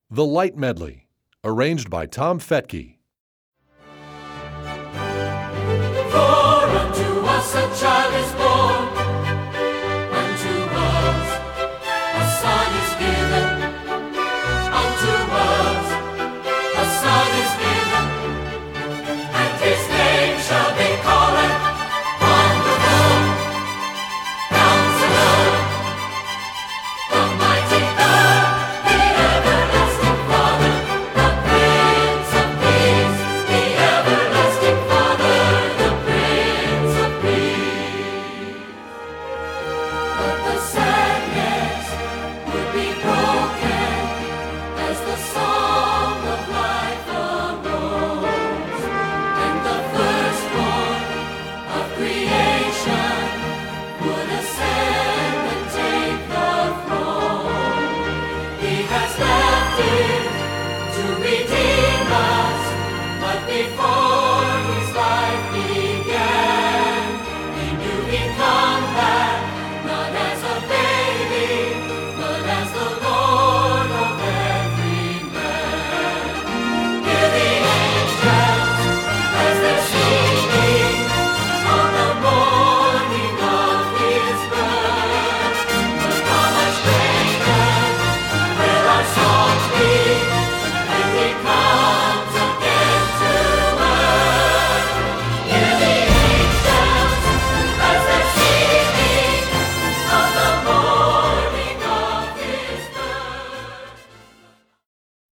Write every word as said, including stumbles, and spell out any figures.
The Light Medley, arranged by Tom Fetke. For unto us a child is born, unto us a son is given, unto us a son is given, and his name shall be called Wonderful, Counselor, the Mighty God, the Everlasting Father, the Prince of Peace, the Everlasting Father, the Prince of Peace. But the sadness would be broken as the song of life arose, and the firstborn of creation would ascend and take the throne. He has left it to redeem us, but before